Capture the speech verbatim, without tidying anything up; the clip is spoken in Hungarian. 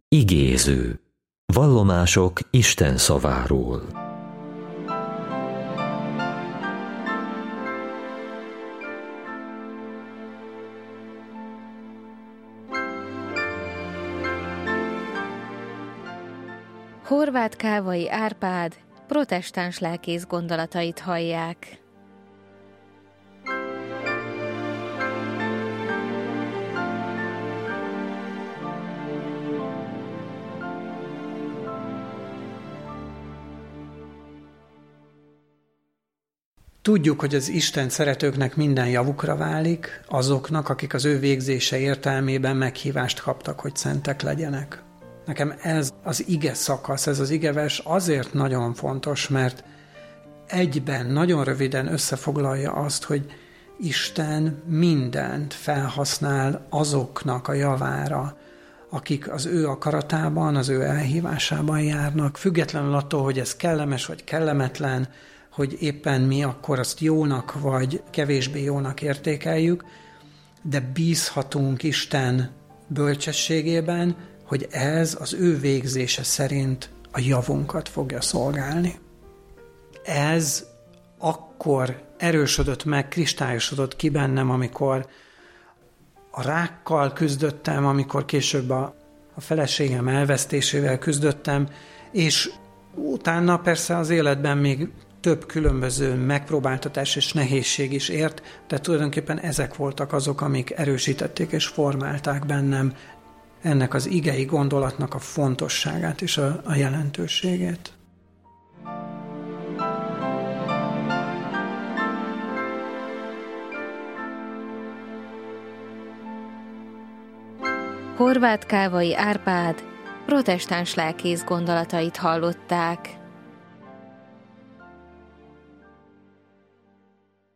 Igéző. Vallomások Isten szaváról. Horváth Kávai Árpád protestáns lelkész gondolatait hallják. Tudjuk, hogy az Isten szeretőknek minden javukra válik, azoknak, akik az ő végzése értelmében meghívást kaptak, hogy szentek legyenek. Nekem ez az ige szakasz, ez az igevers azért nagyon fontos, mert egyben, nagyon röviden összefoglalja azt, hogy Isten mindent felhasznál azoknak a javára, akik az ő akaratában, az ő elhívásában járnak, függetlenül attól, hogy ez kellemes vagy kellemetlen, hogy éppen mi akkor azt jónak vagy kevésbé jónak értékeljük, de bízhatunk Isten bölcsességében, hogy ez az ő végzése szerint a javunkat fogja szolgálni. Ez akkor erősödött meg, kristályosodott ki bennem, amikor a rákkal küzdöttem, amikor később a, a feleségem elvesztésével küzdöttem, és utána persze az életben még több különböző megpróbáltatás és nehézség is ért, de tulajdonképpen ezek voltak azok, amik erősítették és formálták bennem ennek az igei gondolatnak a fontosságát és a, a jelentőségét. Horváth Kávai Árpád protestáns lelkész gondolatait hallották.